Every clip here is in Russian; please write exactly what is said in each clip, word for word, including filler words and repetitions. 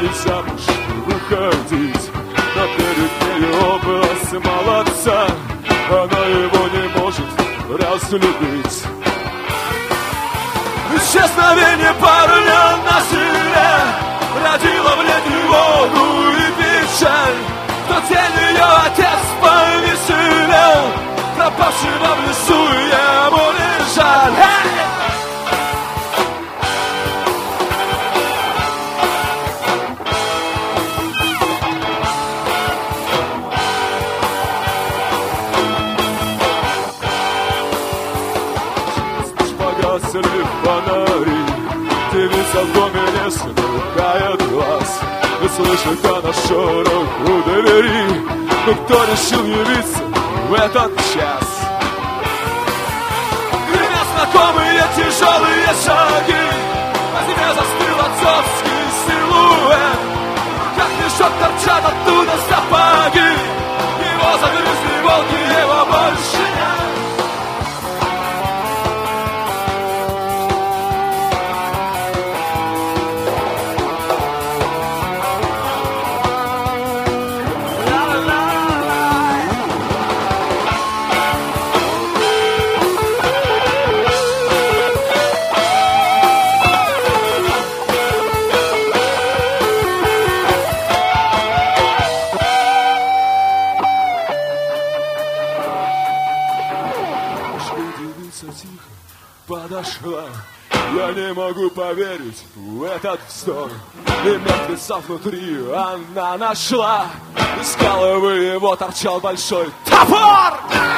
замуж выходить. Но перед нею образ молодца, она его не может разлюбить. Исчезновение парня на селе родило в лет тревогу и печаль. В тот день ее отец повеселел, пропавшего в лесу ему не жаль. Погасли фонари, девица в доме не смыкает глаз. И слышит она шорох у двери. Ну кто решил явиться в этот час? Гремят знакомые тяжелые шаги, по земле застыл отцовский силуэт. Как мешок торчат оттуда сапоги, его загрызли волки, его больше нет. Подошла, я не могу поверить в этот вздор. И мертвеца внутри она нашла. Из головы его торчал большой топор.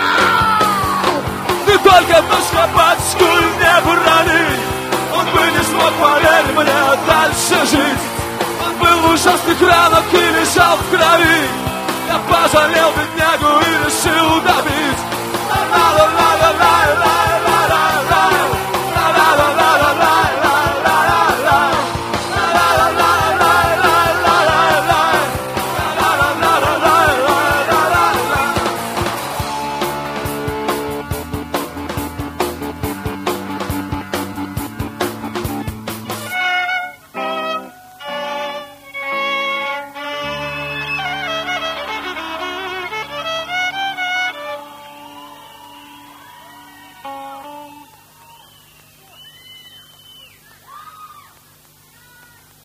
Ты только душка пачку не брони, он бы не смог, поверь мне, дальше жить. Он был в ужасных ранах и лежал в крови.